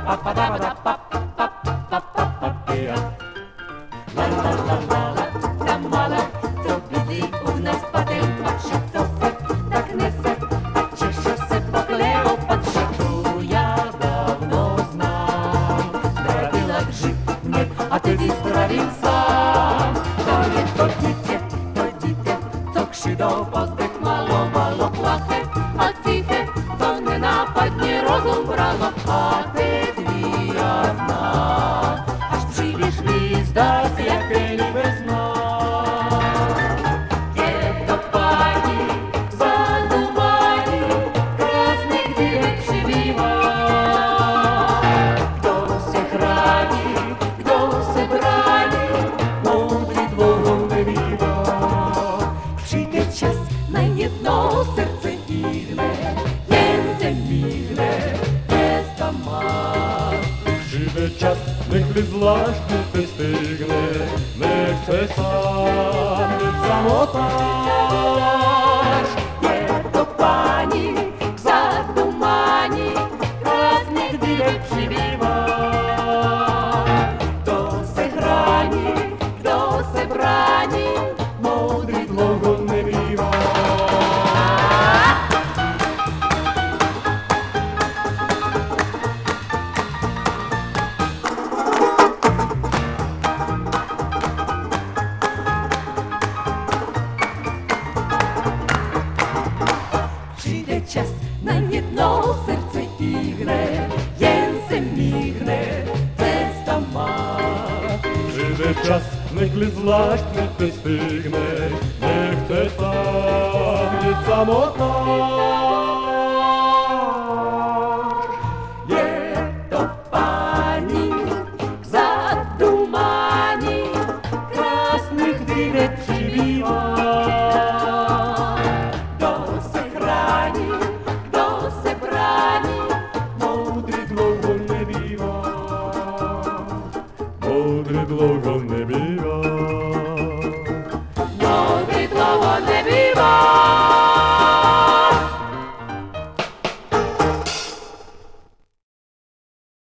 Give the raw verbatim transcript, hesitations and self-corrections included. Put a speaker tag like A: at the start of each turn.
A: La la la la la, ta mala, to bydlí u nás patel, a všetko se tak nese, a Češa se po Kleopatře, tu já dávno znám. Zdravila křivně, a tedy zdravím sám. To je to dítě, to dítě, co křidou pozdech malovalo plaché, a tiché, to nenápadně rozum bralo, a teď já znám. Až přijdeš zdá se, jak líbe znám. Je to paní, zadumání, krásných dívek přibývá. Kdo se chrání, kdo se brání, moudrý dlouho nebývá. Přijde čas, na jedno srdce tíhne, jen se míhne, hvězda má. Přijde čas, nechli zvláštní festigne, nechce sám, nic samotáš. Je to paní, zadumání, krásných dívek přibývá. Kdo se chrání, kdo se brání, moudrý dlouho nebývá. Čas na jedno srdce tíhne, jen se míhne, cesta má. Přijde čas, nechli zvláštní stihne, nechce sám, nic samotná.